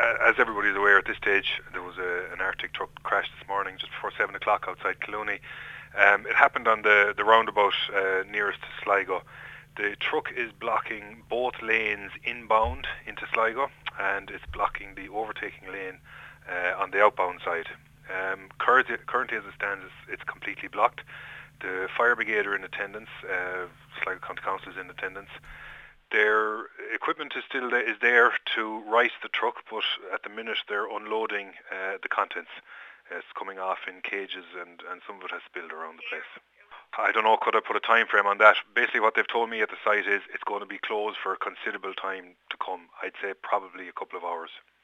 As everybody's aware at this stage, there was an Arctic truck crash this morning just before 7 o'clock outside Clooney. It happened on the roundabout nearest to Sligo. The truck is blocking both lanes inbound into Sligo, and it's blocking the overtaking lane on the outbound side. Currently, as it stands, it's completely blocked. The fire brigade are in attendance. Sligo County Council is in attendance. Their equipment is there to right the truck, but at the minute they're unloading the contents. It's coming off in cages, and some of it has spilled around the place. I don't know, could I put a time frame on that? Basically what they've told me at the site is it's going to be closed for a considerable time to come. I'd say probably a couple of hours.